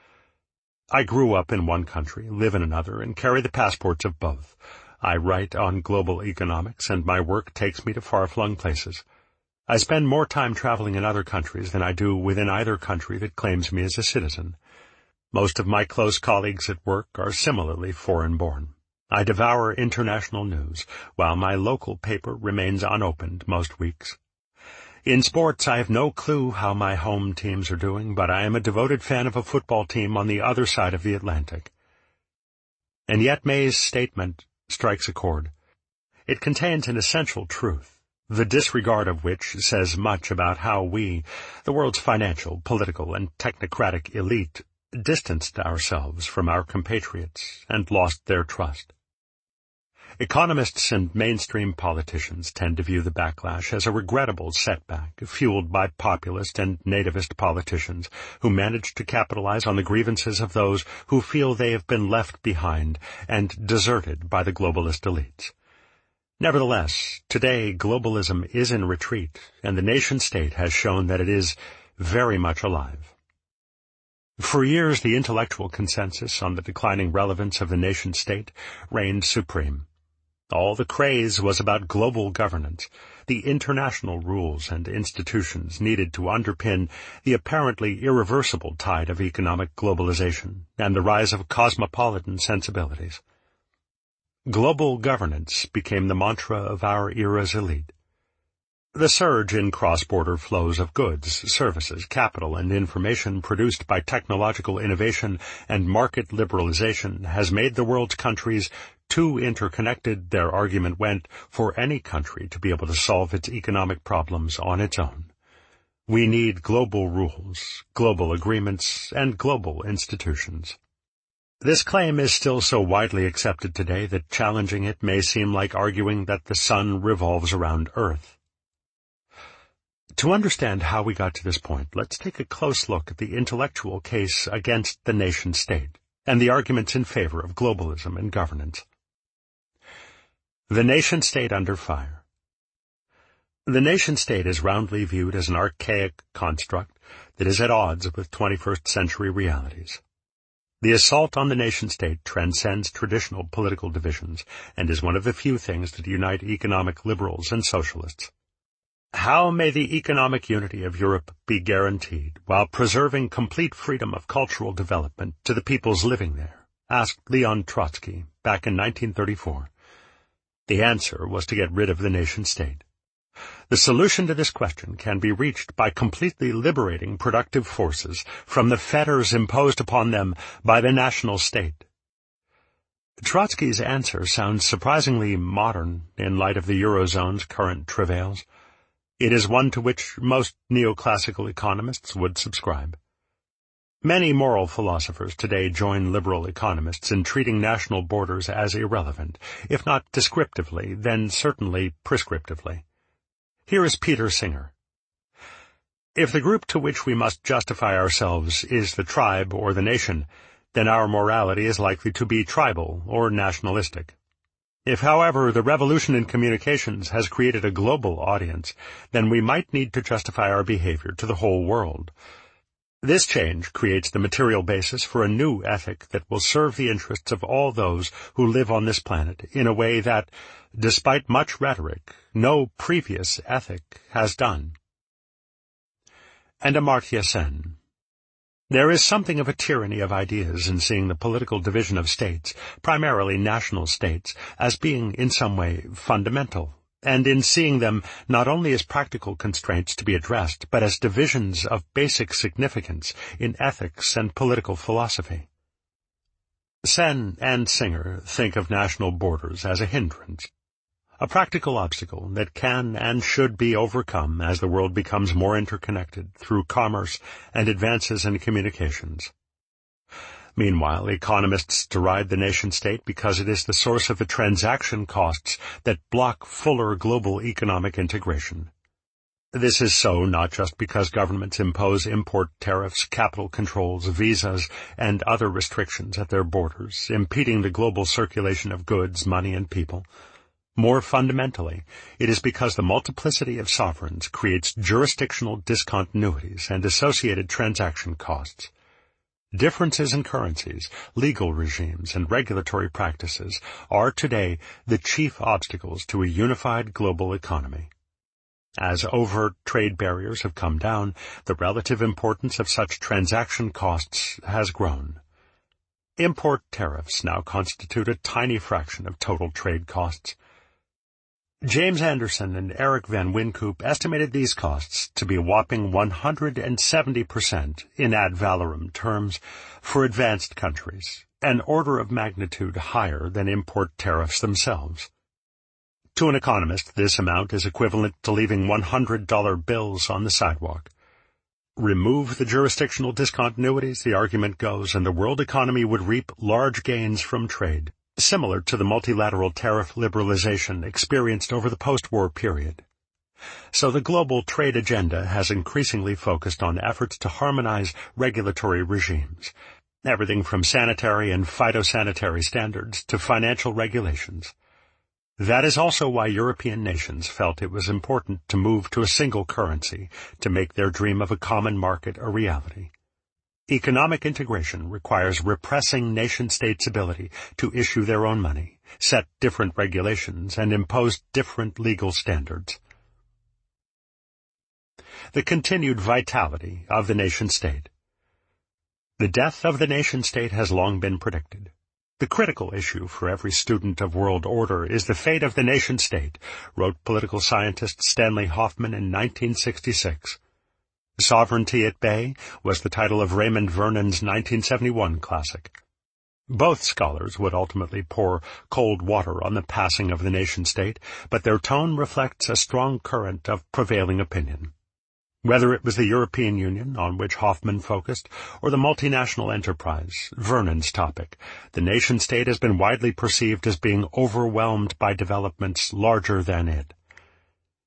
I grew up in one country, live in another, and carry the passports of both. I write on global economics, and my work takes me to far-flung places. I spend more time traveling in other countries than I do within either country that claims me as a citizen. Most of my close colleagues at work are similarly foreign-born. I devour international news, while my local paper remains unopened most weeks. In sports, I have no clue how my home teams are doing, but I am a devoted fan of a football team on the other side of the Atlantic. And yet May's statement strikes a chord. It contains an essential truth, the disregard of which says much about how we, the world's financial, political, and technocratic elite, distanced ourselves from our compatriots and lost their trust. Economists and mainstream politicians tend to view the backlash as a regrettable setback, fueled by populist and nativist politicians who manage to capitalize on the grievances of those who feel they have been left behind and deserted by the globalist elites. Nevertheless, today globalism is in retreat, and the nation-state has shown that it is very much alive. For years, the intellectual consensus on the declining relevance of the nation-state reigned supreme. All the craze was about global governance, the international rules and institutions needed to underpin the apparently irreversible tide of economic globalization and the rise of cosmopolitan sensibilities. Global governance became the mantra of our era's elite. The surge in cross-border flows of goods, services, capital, and information produced by technological innovation and market liberalization has made the world's countries too interconnected, their argument went, for any country to be able to solve its economic problems on its own. We need global rules, global agreements, and global institutions. This claim is still so widely accepted today that challenging it may seem like arguing that the sun revolves around Earth. To understand how we got to this point, let's take a close look at the intellectual case against the nation-state and the arguments in favor of globalism and governance. The nation-state under fire. The nation-state is roundly viewed as an archaic construct that is at odds with 21st century realities. The assault on the nation-state transcends traditional political divisions and is one of the few things that unite economic liberals and socialists. How may the economic unity of Europe be guaranteed while preserving complete freedom of cultural development to the peoples living there? Asked Leon Trotsky back in 1934. The answer was to get rid of the nation-state. The solution to this question can be reached by completely liberating productive forces from the fetters imposed upon them by the national state. Trotsky's answer sounds surprisingly modern in light of the Eurozone's current travails. It is one to which most neoclassical economists would subscribe. Many moral philosophers today join liberal economists in treating national borders as irrelevant, if not descriptively, then certainly prescriptively. Here is Peter Singer. If the group to which we must justify ourselves is the tribe or the nation, then our morality is likely to be tribal or nationalistic. If, however, the revolution in communications has created a global audience, then we might need to justify our behavior to the whole world. This change creates the material basis for a new ethic that will serve the interests of all those who live on this planet in a way that, despite much rhetoric, no previous ethic has done. And Amartya Sen. There is something of a tyranny of ideas in seeing the political division of states, primarily national states, as being in some way fundamental, and in seeing them not only as practical constraints to be addressed, but as divisions of basic significance in ethics and political philosophy. Sen and Singer think of national borders as a hindrance, a practical obstacle that can and should be overcome as the world becomes more interconnected through commerce and advances in communications. Meanwhile, economists deride the nation-state because it is the source of the transaction costs that block fuller global economic integration. This is so not just because governments impose import tariffs, capital controls, visas, and other restrictions at their borders, impeding the global circulation of goods, money, and people. More fundamentally, it is because the multiplicity of sovereigns creates jurisdictional discontinuities and associated transaction costs. Differences in currencies, legal regimes, and regulatory practices are today the chief obstacles to a unified global economy. As overt trade barriers have come down, the relative importance of such transaction costs has grown. Import tariffs now constitute a tiny fraction of total trade costs. James Anderson and Eric Van Winkoop estimated these costs to be a whopping 170% in ad valorem terms for advanced countries, an order of magnitude higher than import tariffs themselves. To an economist, this amount is equivalent to leaving $100 bills on the sidewalk. Remove the jurisdictional discontinuities, the argument goes, and the world economy would reap large gains from trade, similar to the multilateral tariff liberalization experienced over the post-war period. So the global trade agenda has increasingly focused on efforts to harmonize regulatory regimes, everything from sanitary and phytosanitary standards to financial regulations. That is also why European nations felt it was important to move to a single currency to make their dream of a common market a reality. Economic integration requires repressing nation-states' ability to issue their own money, set different regulations, and impose different legal standards. The continued vitality of the nation-state. The death of the nation-state has long been predicted. The critical issue for every student of world order is the fate of the nation-state, wrote political scientist Stanley Hoffman in 1966. Sovereignty at Bay was the title of Raymond Vernon's 1971 classic. Both scholars would ultimately pour cold water on the passing of the nation-state, but their tone reflects a strong current of prevailing opinion. Whether it was the European Union, on which Hoffman focused, or the multinational enterprise, Vernon's topic, the nation-state has been widely perceived as being overwhelmed by developments larger than it.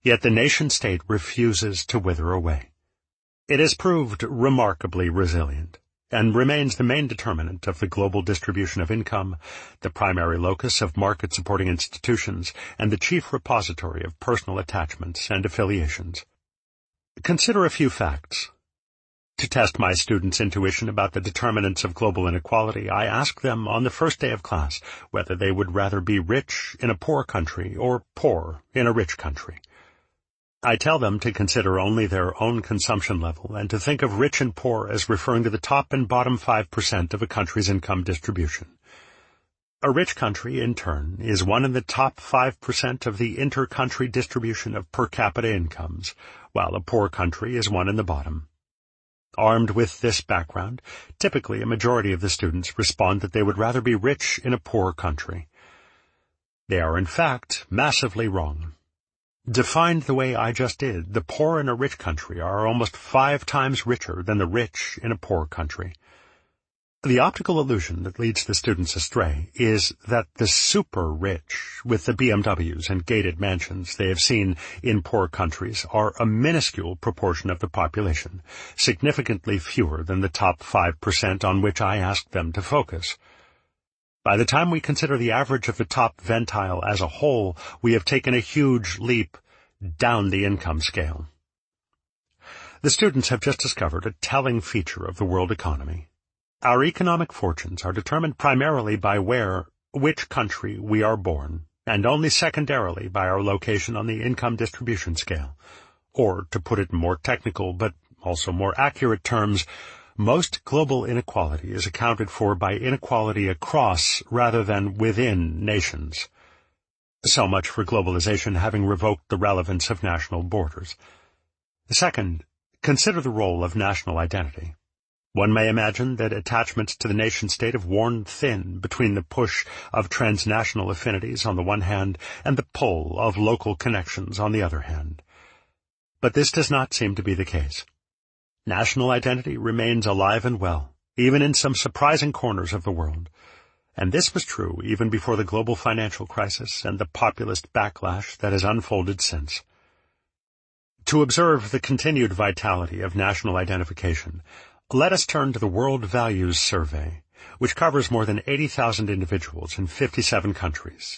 Yet the nation-state refuses to wither away. It has proved remarkably resilient and remains the main determinant of the global distribution of income, the primary locus of market-supporting institutions, and the chief repository of personal attachments and affiliations. Consider a few facts. To test my students' intuition about the determinants of global inequality, I asked them on the first day of class whether they would rather be rich in a poor country or poor in a rich country. I tell them to consider only their own consumption level and to think of rich and poor as referring to the top and bottom 5% of a country's income distribution. A rich country, in turn, is one in the top 5% of the inter-country distribution of per capita incomes, while a poor country is one in the bottom. Armed with this background, typically a majority of the students respond that they would rather be rich in a poor country. They are, in fact, massively wrong. Defined the way I just did, the poor in a rich country are almost 5 times richer than the rich in a poor country. The optical illusion that leads the students astray is that the super-rich, with the BMWs and gated mansions they have seen in poor countries, are a minuscule proportion of the population, significantly fewer than the top 5% on which I asked them to focus. By the time we consider the average of the top ventile as a whole, we have taken a huge leap down the income scale. The students have just discovered a telling feature of the world economy. Our economic fortunes are determined primarily by which country we are born, and only secondarily by our location on the income distribution scale. Or, to put it in more technical but also more accurate terms, most global inequality is accounted for by inequality across rather than within nations. So much for globalization having revoked the relevance of national borders. Second, consider the role of national identity. One may imagine that attachments to the nation-state have worn thin between the push of transnational affinities on the one hand and the pull of local connections on the other hand. But this does not seem to be the case. National identity remains alive and well, even in some surprising corners of the world. And this was true even before the global financial crisis and the populist backlash that has unfolded since. To observe the continued vitality of national identification, let us turn to the World Values Survey, which covers more than 80,000 individuals in 57 countries.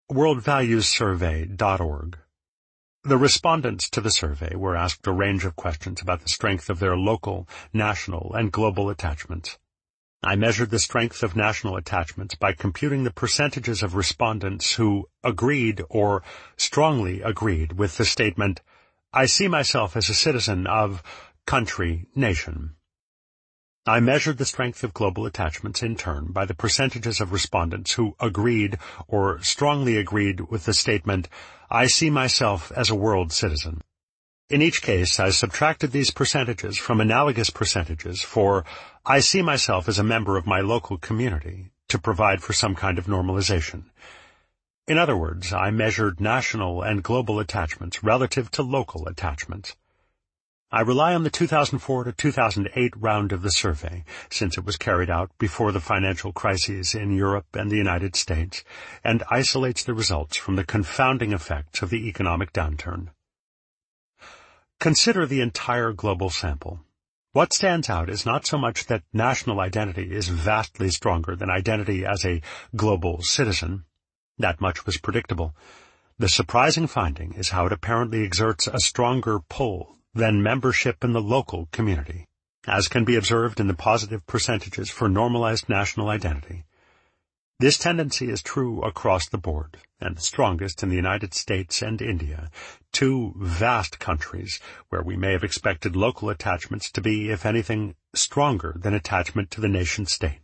worldvaluesurvey.org. The respondents to the survey were asked a range of questions about the strength of their local, national, and global attachments. I measured the strength of national attachments by computing the percentages of respondents who agreed or strongly agreed with the statement, "I see myself as a citizen of country, nation." I measured the strength of global attachments in turn by the percentages of respondents who agreed or strongly agreed with the statement, "I see myself as a world citizen." In each case, I subtracted these percentages from analogous percentages for "I see myself as a member of my local community" to provide for some kind of normalization. In other words, I measured national and global attachments relative to local attachments. I rely on the 2004 to 2008 round of the survey, since it was carried out before the financial crises in Europe and the United States, and isolates the results from the confounding effects of the economic downturn. Consider the entire global sample. What stands out is not so much that national identity is vastly stronger than identity as a global citizen. That much was predictable. The surprising finding is how it apparently exerts a stronger pull than membership in the local community, as can be observed in the positive percentages for normalized national identity. This tendency is true across the board, and the strongest in the United States and India, 2 vast countries where we may have expected local attachments to be, if anything, stronger than attachment to the nation-state.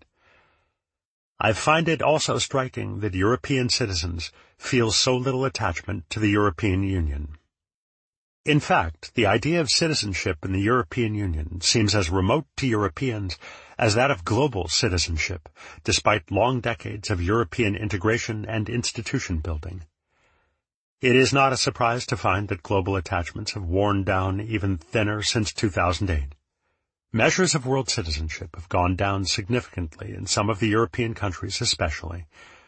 I find it also striking that European citizens feel so little attachment to the European Union. In fact, the idea of citizenship in the European Union seems as remote to Europeans as that of global citizenship, despite long decades of European integration and institution building. It is not a surprise to find that global attachments have worn down even thinner since 2008. Measures of world citizenship have gone down significantly in some of the European countries especially,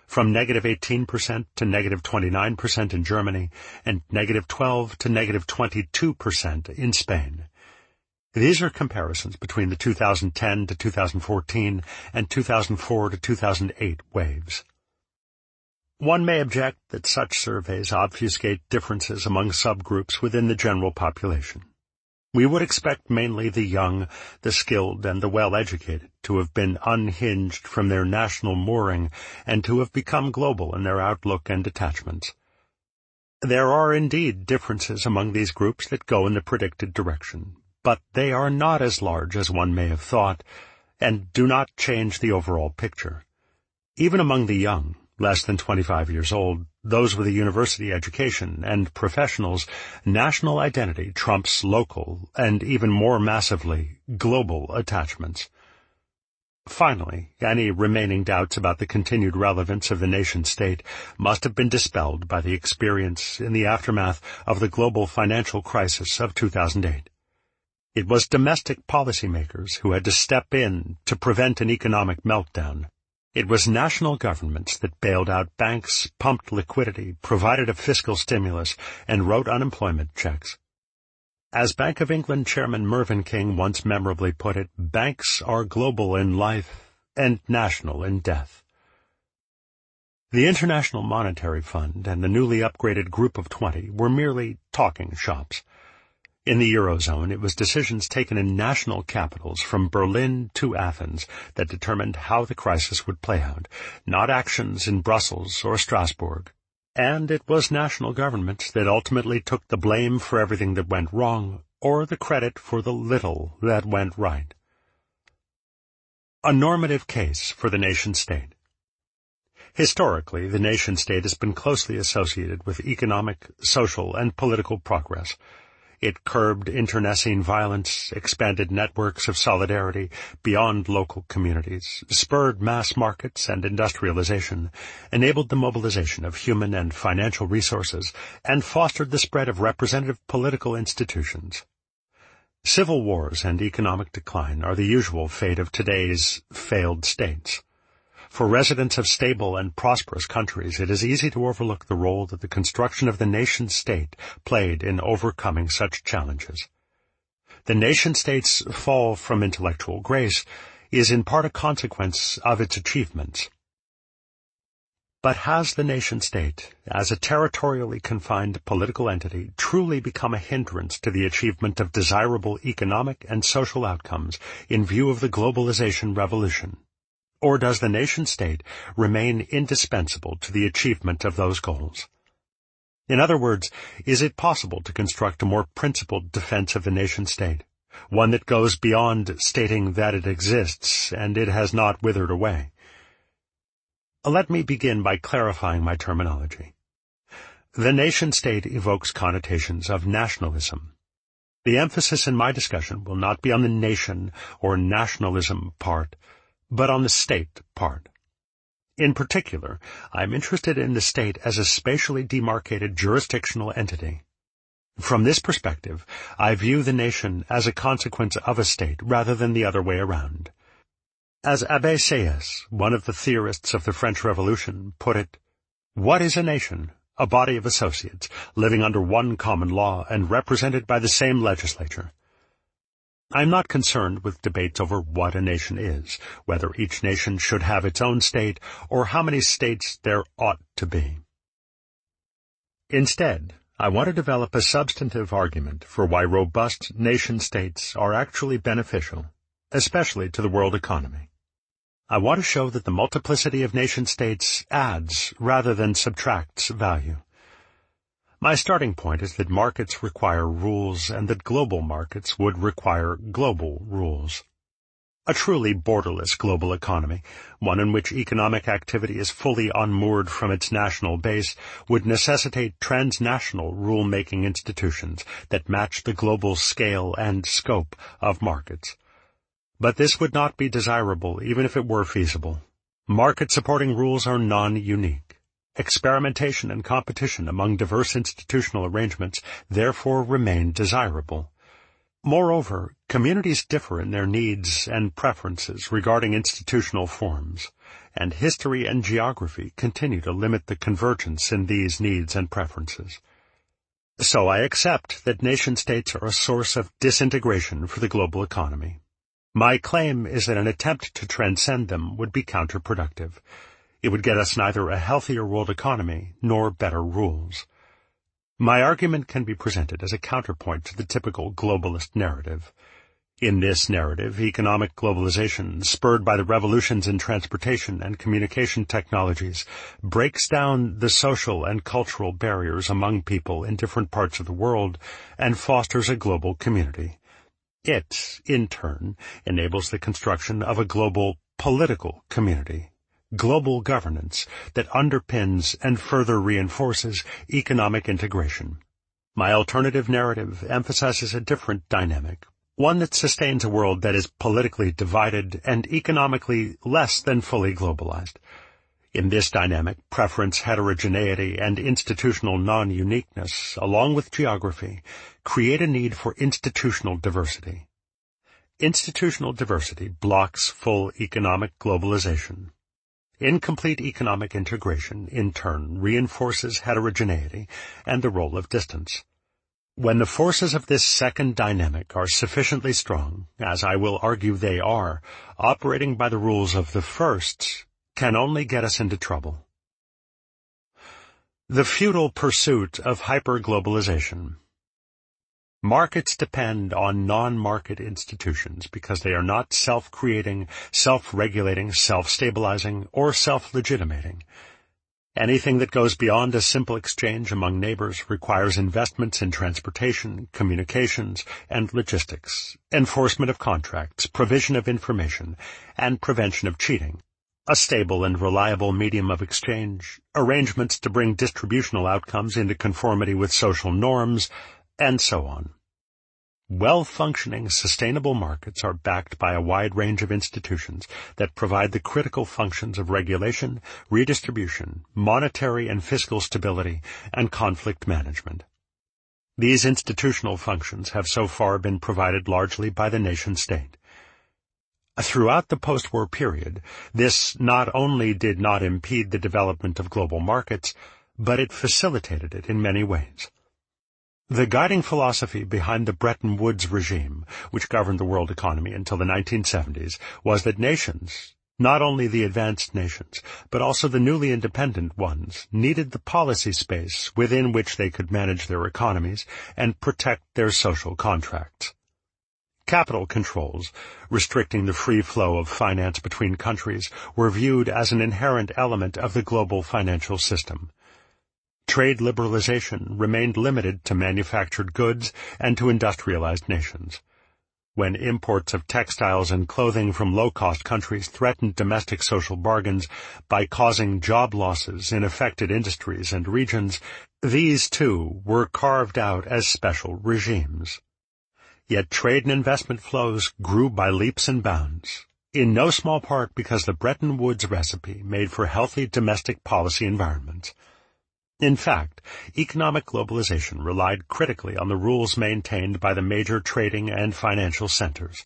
from negative 18% to negative 29% in Germany, and negative 12 to negative 22% in Spain. These are comparisons between the 2010 to 2014 and 2004 to 2008 waves. One may object that such surveys obfuscate differences among subgroups within the general population. We would expect mainly the young, the skilled, and the well-educated to have been unhinged from their national mooring and to have become global in their outlook and attachments. There are indeed differences among these groups that go in the predicted direction, but they are not as large as one may have thought, and do not change the overall picture. Even among the young, less than 25 years old, those with a university education, and professionals, national identity trumps local, and even more massively, global attachments. Finally, any remaining doubts about the continued relevance of the nation-state must have been dispelled by the experience in the aftermath of the global financial crisis of 2008. It was domestic policymakers who had to step in to prevent an economic meltdown. It was national governments that bailed out banks, pumped liquidity, provided a fiscal stimulus, and wrote unemployment checks. As Bank of England Chairman Mervyn King once memorably put it, banks are global in life and national in death. The International Monetary Fund and the newly upgraded Group of 20 were merely talking shops. In the Eurozone, it was decisions taken in national capitals from Berlin to Athens that determined how the crisis would play out, not actions in Brussels or Strasbourg. And it was national governments that ultimately took the blame for everything that went wrong, or the credit for the little that went right. A normative case for the nation-state. Historically, the nation-state has been closely associated with economic, social, and political progress. It curbed internecine violence, expanded networks of solidarity beyond local communities, spurred mass markets and industrialization, enabled the mobilization of human and financial resources, and fostered the spread of representative political institutions. Civil wars and economic decline are the usual fate of today's failed states. For residents of stable and prosperous countries, it is easy to overlook the role that the construction of the nation-state played in overcoming such challenges. The nation-state's fall from intellectual grace is in part a consequence of its achievements. But has the nation-state, as a territorially confined political entity, truly become a hindrance to the achievement of desirable economic and social outcomes in view of the globalization revolution? Or does the nation-state remain indispensable to the achievement of those goals? In other words, is it possible to construct a more principled defense of the nation-state, one that goes beyond stating that it exists and it has not withered away? Let me begin by clarifying my terminology. The nation-state evokes connotations of nationalism. The emphasis in my discussion will not be on the nation or nationalism part, but on the state part. In particular, I am interested in the state as a spatially demarcated jurisdictional entity. From this perspective, I view the nation as a consequence of a state rather than the other way around. As Abbé Sieyès, one of the theorists of the French Revolution, put it, "What is a nation? A body of associates, living under one common law and represented by the same legislature." I am not concerned with debates over what a nation is, whether each nation should have its own state, or how many states there ought to be. Instead, I want to develop a substantive argument for why robust nation-states are actually beneficial, especially to the world economy. I want to show that the multiplicity of nation-states adds rather than subtracts value. My starting point is that markets require rules and that global markets would require global rules. A truly borderless global economy, one in which economic activity is fully unmoored from its national base, would necessitate transnational rule-making institutions that match the global scale and scope of markets. But this would not be desirable even if it were feasible. Market-supporting rules are non-unique. Experimentation and competition among diverse institutional arrangements therefore remain desirable. Moreover, communities differ in their needs and preferences regarding institutional forms, and history and geography continue to limit the convergence in these needs and preferences. So I accept that nation-states are a source of disintegration for the global economy. My claim is that an attempt to transcend them would be counterproductive. It would get us neither a healthier world economy nor better rules. My argument can be presented as a counterpoint to the typical globalist narrative. In this narrative, economic globalization, spurred by the revolutions in transportation and communication technologies, breaks down the social and cultural barriers among people in different parts of the world and fosters a global community. It, in turn, enables the construction of a global political community, global governance that underpins and further reinforces economic integration. My alternative narrative emphasizes a different dynamic, one that sustains a world that is politically divided and economically less than fully globalized. In this dynamic, preference, heterogeneity, and institutional non-uniqueness, along with geography, create a need for institutional diversity. Institutional diversity blocks full economic globalization. Incomplete economic integration, in turn, reinforces heterogeneity and the role of distance. When the forces of this second dynamic are sufficiently strong, as I will argue they are, operating by the rules of the first can only get us into trouble. The futile pursuit of hyperglobalization. Markets depend on non-market institutions because they are not self-creating, self-regulating, self-stabilizing, or self-legitimating. Anything that goes beyond a simple exchange among neighbors requires investments in transportation, communications, and logistics, enforcement of contracts, provision of information, and prevention of cheating, a stable and reliable medium of exchange, arrangements to bring distributional outcomes into conformity with social norms, and so on. Well-functioning, sustainable markets are backed by a wide range of institutions that provide the critical functions of regulation, redistribution, monetary and fiscal stability, and conflict management. These institutional functions have so far been provided largely by the nation-state. Throughout the post-war period, this not only did not impede the development of global markets, but it facilitated it in many ways. The guiding philosophy behind the Bretton Woods regime, which governed the world economy until the 1970s, was that nations, not only the advanced nations, but also the newly independent ones, needed the policy space within which they could manage their economies and protect their social contracts. Capital controls, restricting the free flow of finance between countries, were viewed as an inherent element of the global financial system. Trade liberalization remained limited to manufactured goods and to industrialized nations. When imports of textiles and clothing from low-cost countries threatened domestic social bargains by causing job losses in affected industries and regions, these too were carved out as special regimes. Yet trade and investment flows grew by leaps and bounds, in no small part because the Bretton Woods recipe made for healthy domestic policy environments. In fact, economic globalization relied critically on the rules maintained by the major trading and financial centers.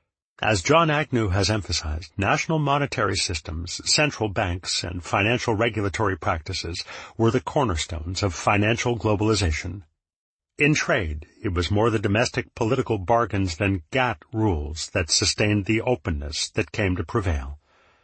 As John Agnew has emphasized, national monetary systems, central banks, and financial regulatory practices were the cornerstones of financial globalization. In trade, it was more the domestic political bargains than GATT rules that sustained the openness that came to prevail.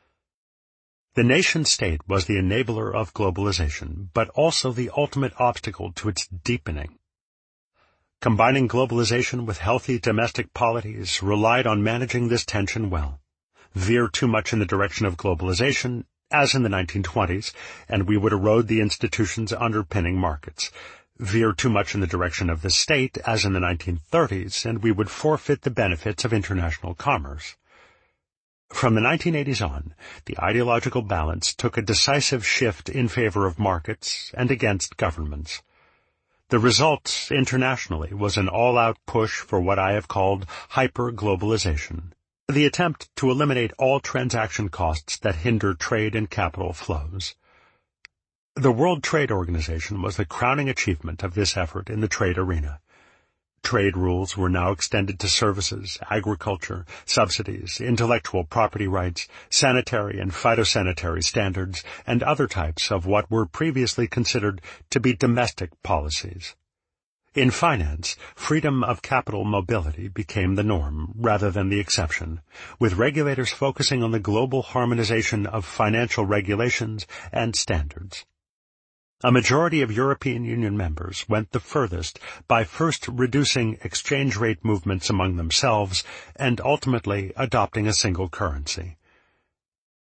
The nation-state was the enabler of globalization, but also the ultimate obstacle to its deepening. Combining globalization with healthy domestic polities relied on managing this tension well. Veer too much in the direction of globalization, as in the 1920s, and we would erode the institutions underpinning markets. Veer too much in the direction of the state, as in the 1930s, and we would forfeit the benefits of international commerce. From the 1980s on, the ideological balance took a decisive shift in favor of markets and against governments. The result internationally was an all-out push for what I have called hyper-globalization, the attempt to eliminate all transaction costs that hinder trade and capital flows. The World Trade Organization was the crowning achievement of this effort in the trade arena. Trade rules were now extended to services, agriculture, subsidies, intellectual property rights, sanitary and phytosanitary standards, and other types of what were previously considered to be domestic policies. In finance, freedom of capital mobility became the norm rather than the exception, with regulators focusing on the global harmonization of financial regulations and standards. A majority of European Union members went the furthest by first reducing exchange rate movements among themselves and ultimately adopting a single currency.